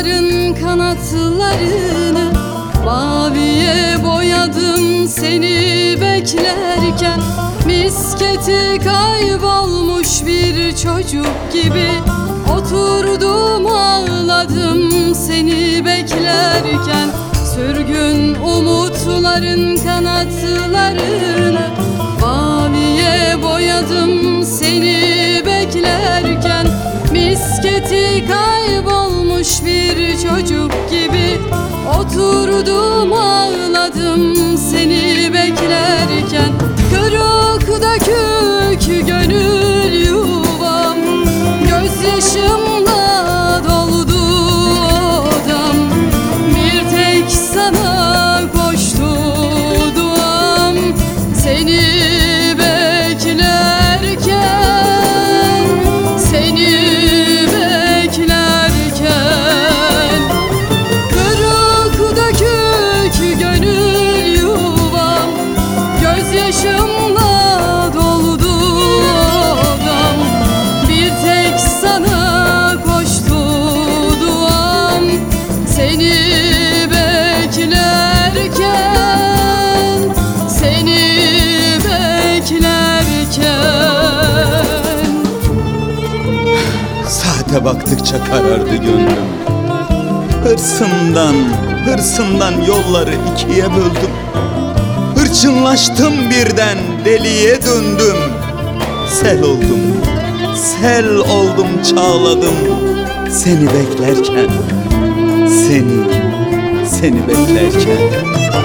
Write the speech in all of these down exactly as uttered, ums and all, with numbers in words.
umutların kanatlarını maviye boyadım seni beklerken. Misketi kaybolmuş bir çocuk gibi oturdum ağladım seni beklerken. Sürgün umutların kanatlarını maviye boyadım seni beklerken. Misketi kaybolmuş bir çocuk gibi oturdum ağladım seni beklerken. Kırık dökük gönül yuvam gözyaşımla doldu odam. Bir tek sana koştu duam seni beklerken. Seni beklerken. Kırık dökük gönül yuvam gözyaşımla doldu odam. Bir tek sana koştu duam seni beklerken. Seni beklerken. Saate baktıkça karardı gönlüm. Hırsımdan, hırsımdan yolları ikiye böldüm. Hırçınlaştım birden, deliye döndüm. Sel oldum, sel oldum, çağladım seni beklerken. Seni, seni beklerken.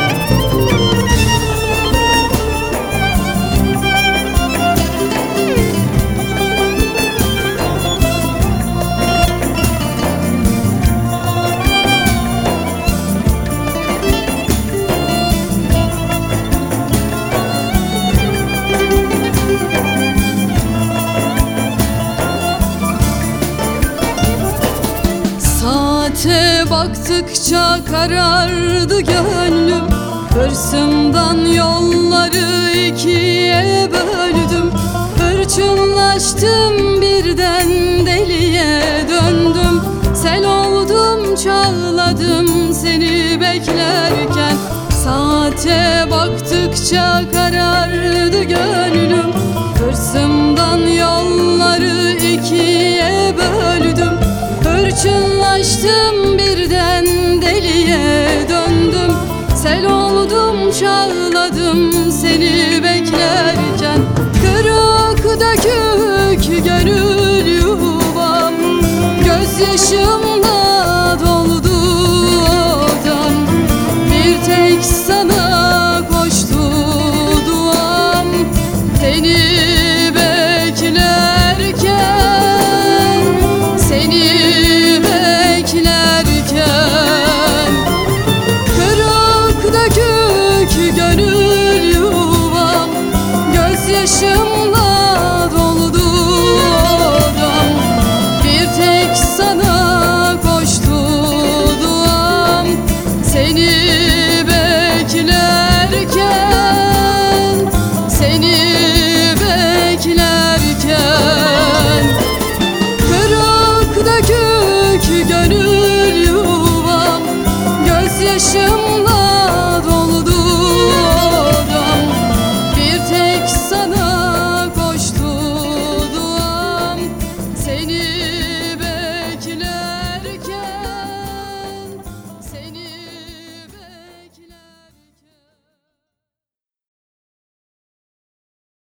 Saate baktıkça karardı gönlüm. Hırsımdan yolları ikiye böldüm. Hırçınlaştım birden, deliye döndüm. Sel oldum, çağladım seni beklerken. Saate baktıkça karardı gönlüm. Hırsımdan yolları ikiye böldüm. Hırçınlaştım birden, deliye döndüm. Sel oldum, çağladım seni beklerken. Kırık dökük gönül yuvam gözyaşımla doldu odam. Bir tek sana koştu duam seni beklerken. Seni beklerken. Kırık dökük gönül yuvam gözyaşımla doldu odam. Bir tek sana koştu duam seni beklerken. Seni